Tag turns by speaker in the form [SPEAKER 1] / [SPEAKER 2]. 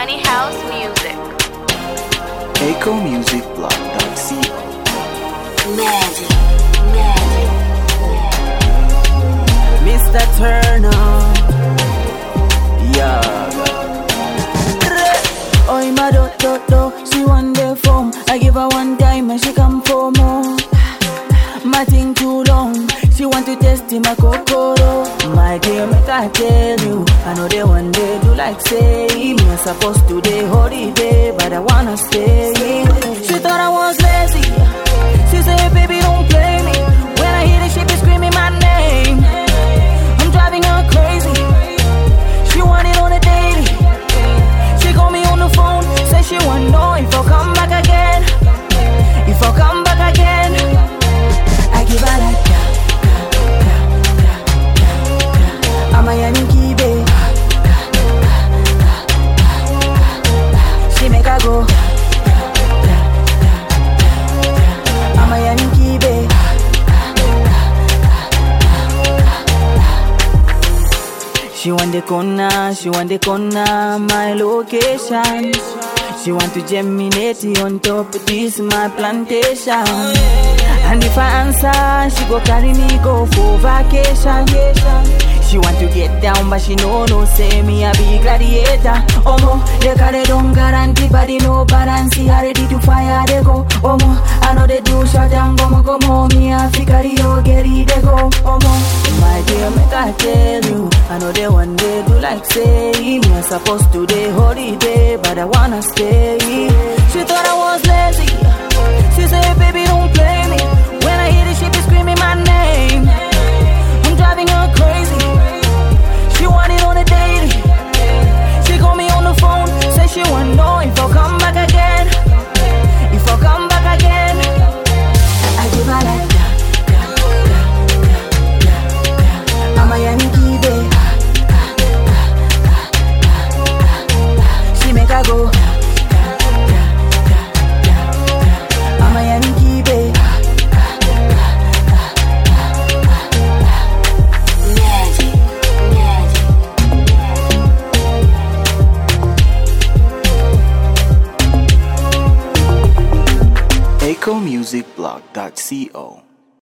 [SPEAKER 1] Money House Music.
[SPEAKER 2] EcoMusicBlog.co.
[SPEAKER 3] Magic, magic,
[SPEAKER 4] Mr. Turner. Yeah.
[SPEAKER 5] Oi, my do, she want the phone. I give her one time and she come for more. My thing too long, she want to test in my kokoro. My dear, make I tell you, I know they one day do like say me supposed to day holiday, but I wanna stay. She thought I was lazy. She said, baby, don't play me. When I hear the shit, be screaming my name. I'm driving her crazy. She want it on a daily. She call me on the phone, say she want know if I'll come back again. If I'll come back again, I give her like I'm a Yankee babe. She make her go. I'm a Yankee babe. She want the corner, my location. She want to germinate on top of this my plantation. And if I answer, she go carry me go for vacation. She want to get down, but she no say me a big gladiator. They carry don't guarantee, but they no balance. She ready to fire, they go. I know they do shut down, go me a figure you get it, they go. My dear, make I tell you, I know they one day do like say me supposed to day holiday, but I wanna stay. She thought I was lazy. She said, baby, don't play me. When I hear the shit, be screaming my name. I'm driving her crazy. She want it on a daily. She call me on the phone, say she want know if I'll come back again. If I'll come back again, I give her like I'm a Yankee babe. She make her go. I'm a Yankee babe.
[SPEAKER 3] magic, magic.
[SPEAKER 2] EcoMusicBlog.co.